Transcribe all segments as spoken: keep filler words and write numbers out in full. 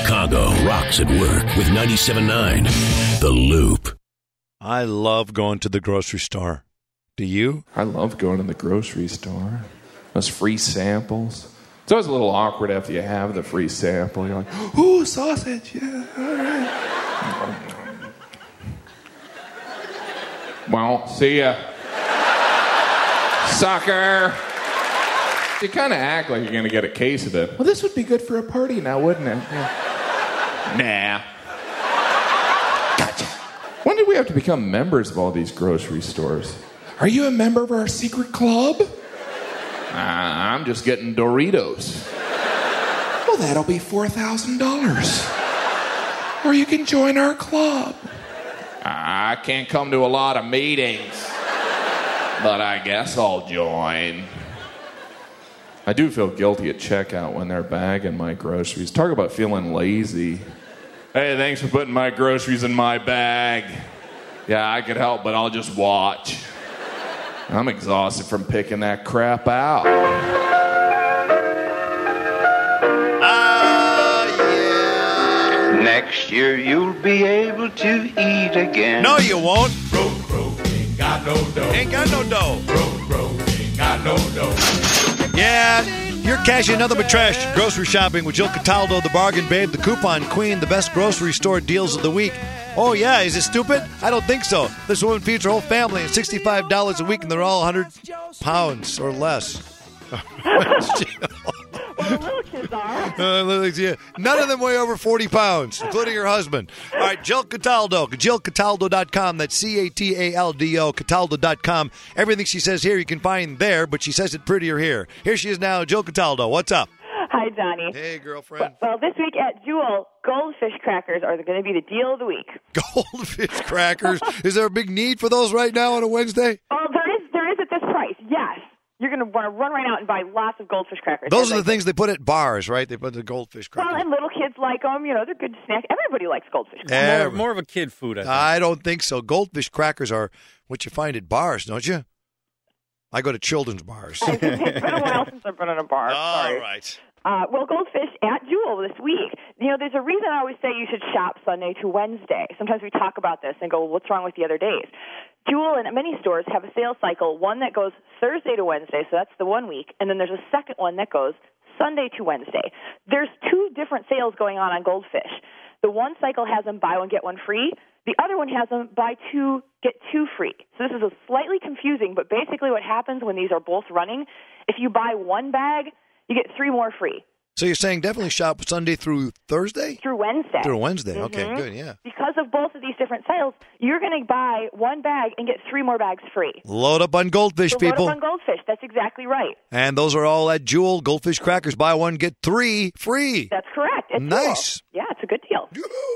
Chicago rocks at work with ninety-seven point nine The Loop. I love going to the grocery store. Do you? I love going to the grocery store. Those free samples. It's always a little awkward after you have the free sample. You're like, ooh, sausage, yeah, all right. Well, see ya. Sucker. You kind of act like you're going to get a case of it. Well, this would be good for a party now, wouldn't it? Yeah. Nah. Gotcha. When did we have to become members of all these grocery stores? Are you a member of our secret club? Uh, I'm just getting Doritos. Well, that'll be four thousand dollars. Or you can join our club. I can't come to a lot of meetings, but I guess I'll join. I do feel guilty at checkout when they're bagging my groceries. Talk about feeling lazy. Hey, thanks for putting my groceries in my bag. Yeah, I could help, but I'll just watch. I'm exhausted from picking that crap out. Oh, yeah. Next year you'll be able to eat again. No, you won't. Bro, bro, ain't got no dough. Ain't got no dough. Bro, bro, ain't got no dough. Yeah, you're cashing nothing but trash. Grocery shopping with Jill Cataldo, the bargain babe, the coupon queen, the best grocery store deals of the week. Oh, yeah, is it stupid? I don't think so. This woman feeds her whole family at sixty-five dollars a week, and they're all one hundred pounds or less. Well, little kids are. Uh, yeah. None of them weigh over forty pounds, including her husband. All right, Jill Cataldo, Jill Cataldo dot com. That's C A T A L D O, Cataldo dot com. Everything she says here you can find there, but she says it prettier here. Here she is now, Jill Cataldo. What's up? Hi, Johnny. Hey, girlfriend. Well, this week at Jewel, goldfish crackers are going to be the deal of the week. Goldfish crackers? Is there a big need for those right now on a Wednesday? Well, there is, there is at this price, yes. You're going to want to run right out and buy lots of goldfish crackers. Those are the things they put at bars, right? They put the goldfish crackers. Well, and little kids like them. You know, they're good snack. Everybody likes goldfish crackers. Eh, More, more of a kid food, I think. I don't think so. Goldfish crackers are what you find at bars, don't you? I go to children's bars. It's been a while since I've been in a bar. All Sorry. right. Uh, well, goldfish at Jewel this week. You know, there's a reason I always say you should shop Sunday to Wednesday. Sometimes we talk about this and go, well, what's wrong with the other days? Jewel and many stores have a sales cycle, one that goes Thursday to Wednesday, so that's the one week, and then there's a second one that goes Sunday to Wednesday. There's two different sales going on on goldfish. The one cycle has them buy one, get one free. The other one has them buy two, get two free. So this is a slightly confusing, but basically what happens when these are both running, if you buy one bag, you get three more free. So you're saying definitely shop Sunday through Thursday? Through Wednesday. Through Wednesday. Mm-hmm. Okay, good, yeah. Because of both of these different sales, you're going to buy one bag and get three more bags free. Load up on goldfish, so people. Load up on goldfish. That's exactly right. And those are all at Jewel. Goldfish crackers. Buy one, get three free. That's correct. At nice. Jewel. Yeah, it's a good deal.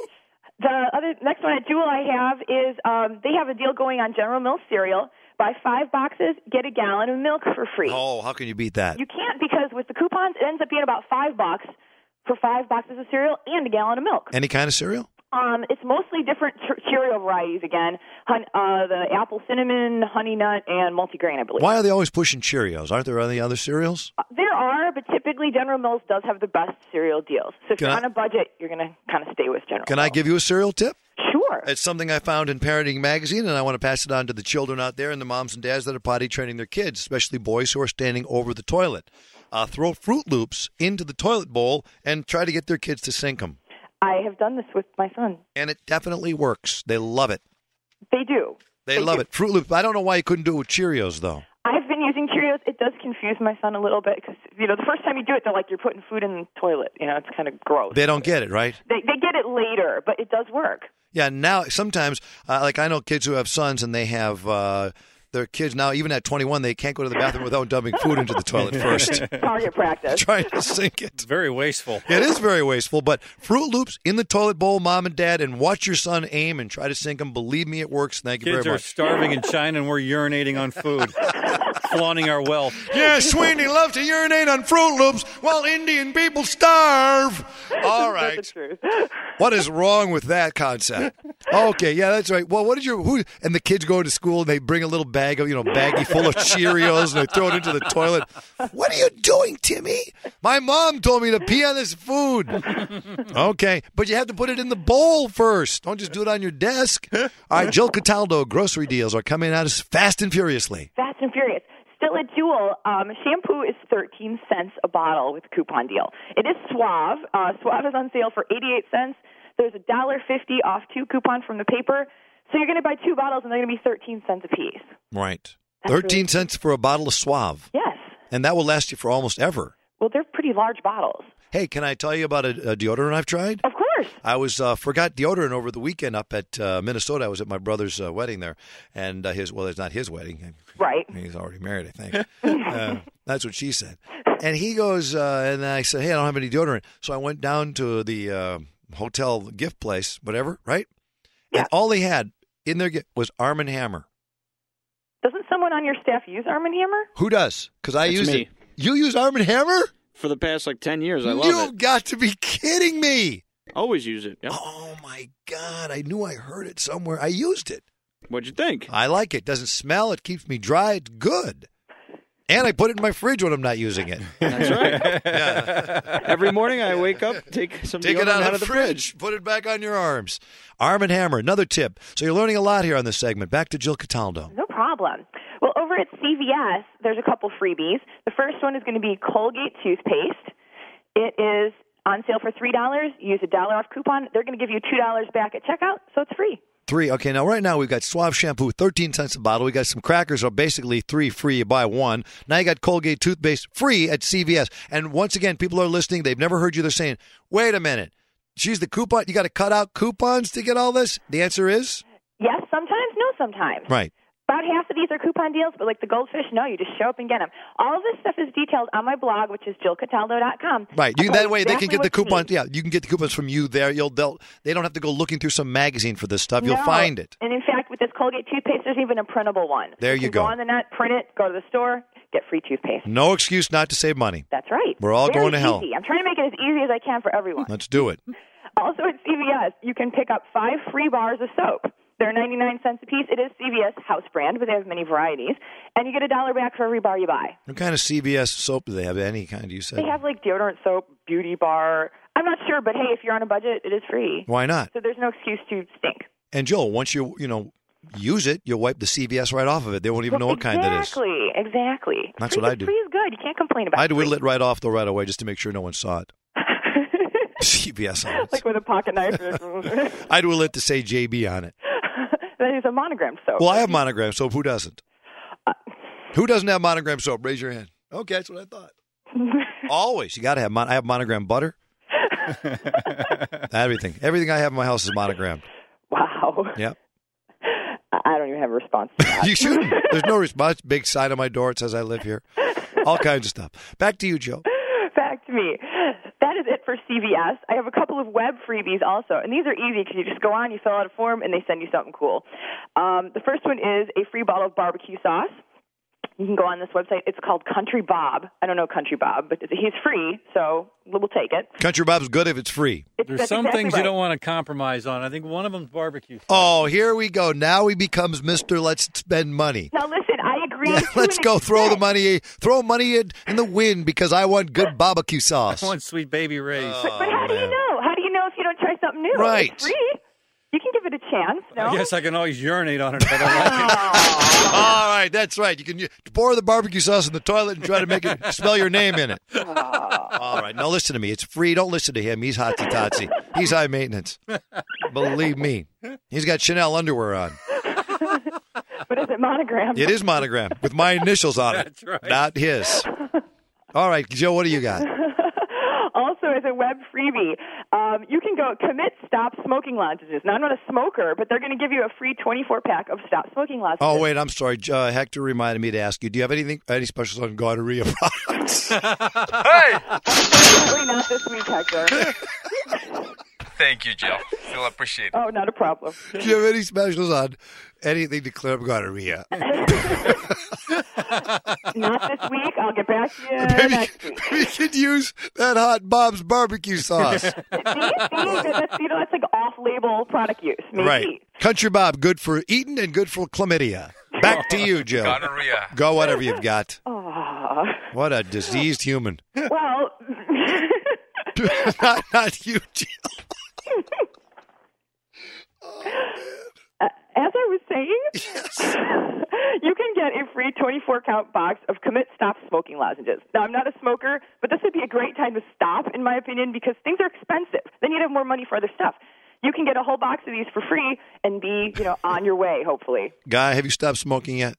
The other next one at Jewel I have is um, they have a deal going on General Mills cereal. Buy five boxes, get a gallon of milk for free. Oh, how can you beat that? You can't, because with the coupons, it ends up being about five bucks for five boxes of cereal and a gallon of milk. Any kind of cereal? Um, it's mostly different ch- cereal varieties again. Hun- uh, the apple cinnamon, honey nut, and multigrain, I believe. Why are they always pushing Cheerios? Aren't there any other cereals? Uh, there are, but typically General Mills does have the best cereal deals. So if Can you're I- on a budget, you're going to kind of stay with General Can Mills. I give you a cereal tip? Sure. It's something I found in Parenting Magazine, and I want to pass it on to the children out there and the moms and dads that are potty training their kids, especially boys who are standing over the toilet. Uh, throw Fruit Loops into the toilet bowl and try to get their kids to sink them. I have done this with my son. And it definitely works. They love it. They do. They, They love do. it. Fruit Loops. I don't know why you couldn't do it with Cheerios, though. I've been using Cheerios. It does confuse my son a little bit because, you know, the first time you do it, they're like, you're putting food in the toilet. You know, it's kind of gross. They don't get it, right? They, they get it later, but it does work. Yeah, now sometimes, uh, like I know kids who have sons and they have uh, their kids now, even at twenty-one, they can't go to the bathroom without dumping food into the toilet first. Target practice. Trying to sink it. It's very wasteful. It is very wasteful, but Fruit Loops in the toilet bowl, mom and dad, and watch your son aim and try to sink them. Believe me, it works. Thank you Kids very are much. starving in China and we're urinating on food, flaunting our wealth. Yeah, Sweeney love to urinate on Fruit Loops while Indian people starve. All right. That's the truth. What is wrong with that concept? Okay, yeah, that's right. Well, what did you, who, and the kids go to school and they bring a little bag of, you know, baggie full of Cheerios and they throw it into the toilet. What are you doing, Timmy? My mom told me to pee on this food. Okay, but you have to put it in the bowl first. Don't just do it on your desk. All right, Jill Cataldo, grocery deals are coming at us fast and furiously. Fast and furious. Still at Jewel, um, shampoo is thirteen cents a bottle with a coupon deal. It is Suave. Uh, Suave is on sale for eighty-eight cents. There's a one dollar fifty off two coupon from the paper. So you're going to buy two bottles, and they're going to be thirteen cents a piece. Right. That's thirteen really- cents for a bottle of Suave. Yes. And that will last you for almost ever. Well, they're pretty large bottles. Hey, can I tell you about a, a deodorant I've tried? Of course. I was uh, forgot deodorant over the weekend up at uh, Minnesota. I was at my brother's uh, wedding there, and uh, his well, it's not his wedding. Right. He's already married, I think. uh, that's what she said. And he goes, uh, and I said, "Hey, I don't have any deodorant." So I went down to the uh, hotel gift place, whatever, right? Yeah. And all they had in their gift was Arm and Hammer. Doesn't someone on your staff use Arm and Hammer? Who does? Because I That's use me. it. You use Arm and Hammer? For the past like ten years, I love You've it. got to be kidding me. Always use it. Yep. Oh, my God. I knew I heard it somewhere. I used it. What'd you think? I like it. Doesn't smell. It keeps me dry. It's good. And I put it in my fridge when I'm not using it. That's right. Every morning I wake up, take some Take it deodorant out of the fridge. Put it back on your arms. Arm and Hammer, another tip. So you're learning a lot here on this segment. Back to Jill Cataldo. No problem. Well, over at C V S, there's a couple freebies. The first one is going to be Colgate toothpaste. It is on sale for three dollars. Use a dollar off coupon. They're going to give you two dollars back at checkout, so it's free. Three. Okay, now right now we've got Suave shampoo, thirteen cents a bottle. We got some crackers, are basically three free. You buy one. Now you got Colgate toothpaste free at C V S. And once again, people are listening. They've never heard you. They're saying, wait a minute. She's the coupon. You got to cut out coupons to get all this? The answer is? Yes, sometimes, no, sometimes. Right. About half of these are coupon deals, but like the goldfish, no, you just show up and get them. All of this stuff is detailed on my blog, which is jill cataldo dot com. Right. You, that way they can get the coupons. coupons. Yeah, you can get the coupons from you there. You'll they'll they don't have to go looking through some magazine for this stuff. You'll No. find it. And in fact, with this Colgate toothpaste, there's even a printable one. There you you can go. Go on the net, print it, go to the store, get free toothpaste. No excuse not to save money. That's right. We're all Very going to hell. easy. I'm trying to make it as easy as I can for everyone. Let's do it. Also at C V S, you can pick up five free bars of soap. They're ninety-nine cents a piece. It is C V S house brand, but they have many varieties. And you get a dollar back for every bar you buy. What kind of C V S soap do they have? Any kind, you said? They have like deodorant soap, beauty bar. I'm not sure, but hey, if you're on a budget, it is free. Why not? So there's no excuse to stink. And Joel, once you you know use it, you'll wipe the C V S right off of it. They won't even know what kind that is. Exactly, exactly. That's free, what I do. Free is good. You can't complain about I'd free. whittle it right off though right away just to make sure no one saw it. C V S on it. Like with a pocket knife. I'd whittle it to say J B on it. That is a monogrammed soap. Well, I have monogram soap. Who doesn't? Who doesn't have monogram soap? Raise your hand. Okay, that's what I thought. Always. You got to have mon- I have monogram butter. Everything. Everything I have in my house is monogrammed. Wow. Yep. I don't even have a response to that. You shouldn't. There's no response. Big sign on my door. It says I live here. All kinds of stuff. Back to you, Joe. Back to me. That is it for C V S. I have a couple of web freebies also, and these are easy because you just go on, you fill out a form, and they send you something cool. Um, the first one is a free bottle of barbecue sauce. You can go on this website. It's called Country Bob. I don't know Country Bob, but he's free, so we'll take it. Country Bob's good if it's free. It's, There's that's some exactly things right. you don't want to compromise on. I think one of them's barbecue. Oh, here we go. Now he becomes Mister Let's spend money. Now listen, I agree. Yeah, to let's an go throw the extent. money, throw money in, in the wind because I want good barbecue I sauce. want Sweet Baby Ray's. But, but how do you know? How do you know if you don't try something new? Right. It's free. You can give it a chance. No. I guess I can always urinate on it if I don't like it. All right, that's right. You can you, pour the barbecue sauce in the toilet and try to make it smell your name in it. All right, now listen to me. It's free. Don't listen to him. He's hotsy-totsy. He's high maintenance. Believe me. He's got Chanel underwear on. But is it monogrammed? It is monogrammed with my initials on it. That's right. Not his. All right, Joe, what do you got? Also, as a web freebie, um, you can go commit Stop Smoking Lozenges. Now, I'm not a smoker, but they're going to give you a free twenty-four pack of Stop Smoking Lozenges. Oh, wait, I'm sorry. Uh, Hector reminded me to ask you, do you have anything, any specials on gonorrhea products? Definitely not this week, Hector. Thank you, Jill. Still appreciate it. Oh, not a problem. Do you have any specials on anything to clear up gonorrhea? Not this week. I'll get back to you Maybe next week. we could use that Hot Bob's barbecue sauce. See? See? That's, you know, that's like off-label product use. Maybe. Right. Country Bob, good for eating and good for chlamydia. Back to you, Joe. Gonorrhea. Go whatever you've got. Aw. What a diseased human. Well, not, not you, Jill. Uh, as I was saying, Yes. you can get a free twenty-four count box of Commit Stop Smoking lozenges. Now, I'm not a smoker, but this would be a great time to stop, in my opinion, because things are expensive. Then you'd have more money for other stuff. You can get a whole box of these for free and be, you know, on your way, hopefully. Guy, have you stopped smoking yet?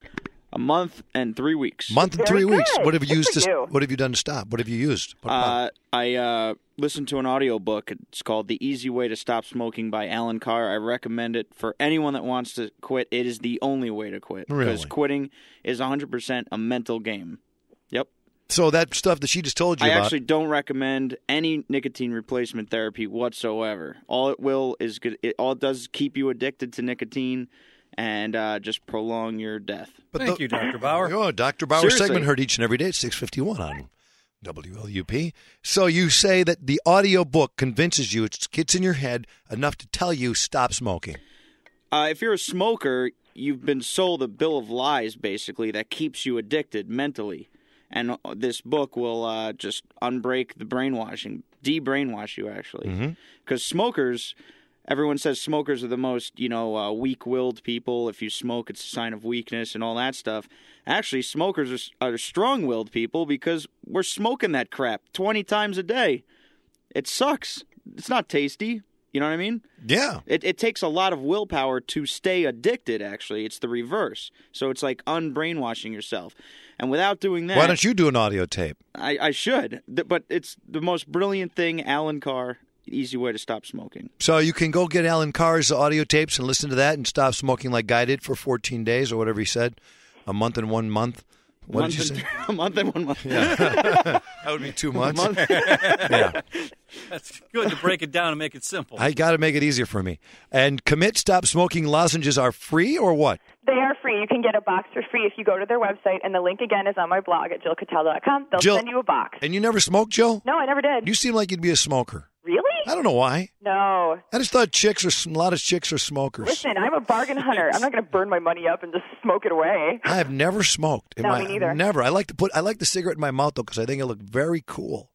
A month and three weeks. Month and Very three weeks. good. What have you Good used for to? you. What have you done to stop? What have you used? What- Uh, I uh, listened to an audiobook. It's called The Easy Way to Stop Smoking by Alan Carr. I recommend it for anyone that wants to quit. It is the only way to quit. Because Really? quitting is one hundred percent a mental game. Yep. so that stuff that she just told you I about. actually don't recommend any nicotine replacement therapy whatsoever. All it will is good. It, all it does is keep you addicted to nicotine and uh, just prolong your death. But Thank the- you, Doctor Bauer. Oh, Doctor Bauer Seriously. segment heard each and every day at six fifty-one on W L U P. So you say that the audio book convinces you, it gets in your head enough to tell you stop smoking. Uh, if you're a smoker, you've been sold a bill of lies, basically, that keeps you addicted mentally. And uh, this book will uh, just unbreak the brainwashing, de-brainwash you, actually. Because smokers, everyone says smokers are the most, you know, uh, weak-willed people. If you smoke, it's a sign of weakness and all that stuff. Actually, smokers are, are strong-willed people because we're smoking that crap twenty times a day. It sucks. It's not tasty. You know what I mean? Yeah. It, it takes a lot of willpower to stay addicted, actually. It's the reverse. So it's like unbrainwashing yourself. And without doing that... Why don't you do an audio tape? I, I should. Th- But it's the most brilliant thing, Alan Carr, Easy Way to Stop Smoking. So you can go get Alan Carr's audio tapes and listen to that and stop smoking like Guy did for fourteen days or whatever he said. A month and one month. What month did you and, say? A month and one month. That would be two months. Month. Yeah. That's good to break it down and make it simple. I got to make it easier for me. And Commit Stop Smoking lozenges are free or what? They are free. You can get a box for free if you go to their website, and the link again is on my blog at jill cataldo dot com. They'll Jill- send you a box. And you never smoked, Jill? No, I never did. You seem like you'd be a smoker. Really? I don't know why. No. I just thought chicks are a lot of chicks are smokers. Listen, I'm a bargain hunter. I'm not going to burn my money up and just smoke it away. I have never smoked. In No, my, me neither. Never. I like to put. I like the cigarette in my mouth though because I think it look very cool.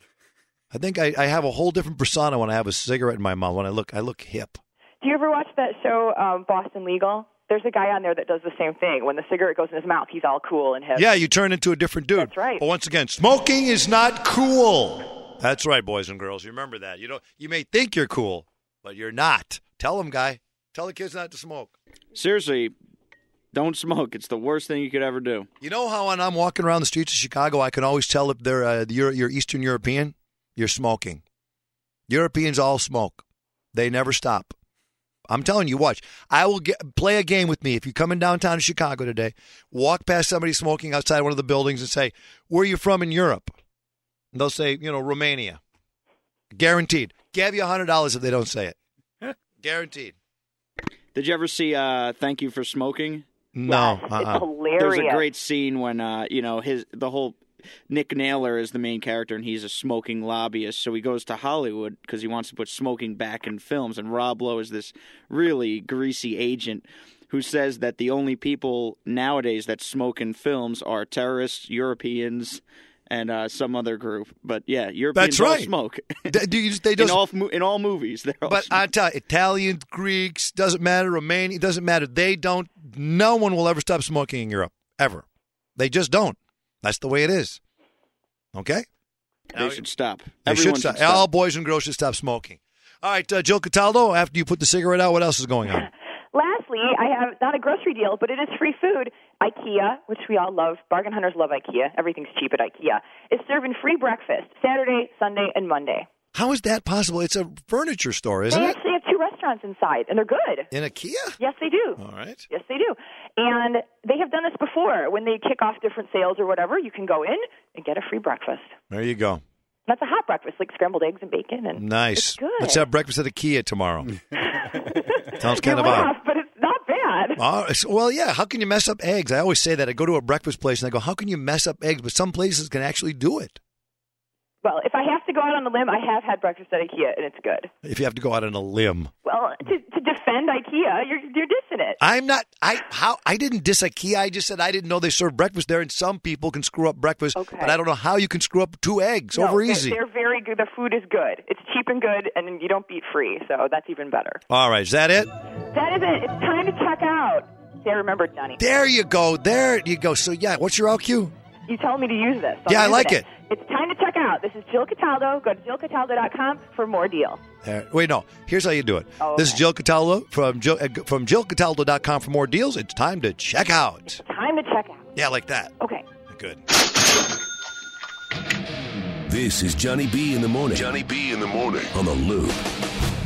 I think I, I have a whole different persona when I have a cigarette in my mouth. When I look, I look hip. Do you ever watch that show, um, Boston Legal? There's a guy on there that does the same thing. When the cigarette goes in his mouth, he's all cool and hip. Yeah, you turn into a different dude. That's right. But once again, smoking is not cool. That's right, boys and girls. You remember that. You don't. You may think you're cool, but you're not. Tell them, guy. Tell the kids not to smoke. Seriously, don't smoke. It's the worst thing you could ever do. You know how when I'm walking around the streets of Chicago, I can always tell if they're uh, you're, you're Eastern European, you're smoking. Europeans all smoke. They never stop. I'm telling you, watch. I will get, play a game with me. If you come in downtown Chicago today, walk past somebody smoking outside one of the buildings and say, where are you from in Europe? And they'll say, you know, Romania. Guaranteed. Give you one hundred dollars if they don't say it. Guaranteed. Did you ever see uh, Thank You for Smoking? No. It's Uh-uh. hilarious. There's a great scene when uh, you know his the whole Nick Naylor is the main character and he's a smoking lobbyist. So he goes to Hollywood because he wants to put smoking back in films. And Rob Lowe is this really greasy agent who says that the only people nowadays that smoke in films are terrorists, Europeans, and uh, some other group. But yeah, Europeans That's all right. smoke. They, they they in just, all mo- in all movies, they're all but smoke. I tell you, Italians, Greeks, doesn't matter, Romania, it doesn't matter. They don't, no one will ever stop smoking in Europe, ever. They just don't. That's the way it is. Okay? They should stop. They Everyone should stop. All boys and girls should stop smoking. All right, uh, Jill Cataldo, after you put the cigarette out, what else is going on? Lastly, I have not a grocery deal, but it is free food. IKEA, which we all love, bargain hunters love IKEA. Everything's cheap at IKEA. Is serving free breakfast Saturday, Sunday, and Monday. How is that possible? It's a furniture store, isn't They it? actually have two restaurants inside, and they're good. In IKEA? Yes, they do. All right. Yes, they do. And they have done this before. When they kick off different sales or whatever, you can go in and get a free breakfast. There you go. That's a hot breakfast, like scrambled eggs and bacon. And Nice. It's good. Let's have breakfast at IKEA tomorrow. Sounds kind you of laugh, odd. but it's not bad. Oh, it's- well, yeah. How can you mess up eggs? I always say that. I go to a breakfast place and I go, how can you mess up eggs? But some places can actually do it. Well, if I have to go out on a limb, I have had breakfast at IKEA, and it's good. If you have to go out on a limb. Well, to, to defend IKEA, you're you're dissing it. I'm not. I how I didn't diss IKEA. I just said I didn't know they serve breakfast there, and some people can screw up breakfast. Okay. But I don't know how you can screw up two eggs No, over they're- easy. They're very good. The food is good. It's cheap and good, and you don't beat free, so that's even better. All right, is that it? That is it. It's time to check out. See, I remembered, Johnny. There you go. There you go. So yeah, what's your L Q? You told me to use this. so Yeah, I'm I like using it. It's time to check out. This is Jill Cataldo. Go to jill cataldo dot com for more deals. There. Wait, no. Here's how you do it. Oh, This is okay. Jill Cataldo from Jill, uh, from jill cataldo dot com for more deals. It's time to check out. Time to check out. Yeah, like that. Okay. Good. This is Johnny B in the morning. Johnny B in the morning on the Loop.